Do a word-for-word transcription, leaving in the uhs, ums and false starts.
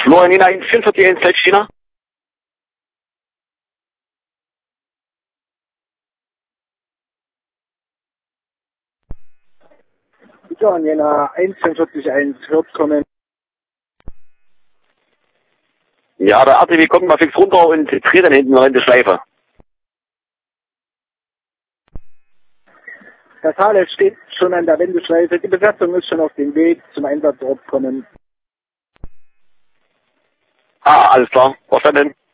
Florianina eins vierundvierzig eins Feldsteiner. John, Jena eins vierundvierzig eins, hört kommen. Ja, der R T W kommt mal fix runter und dreht dann hinten rein die Schleife. Das Halle steht schon an der Wendeschleife. Die Besatzung ist schon auf dem Weg zum Einsatzort kommen. Ah, alles klar. Verstanden.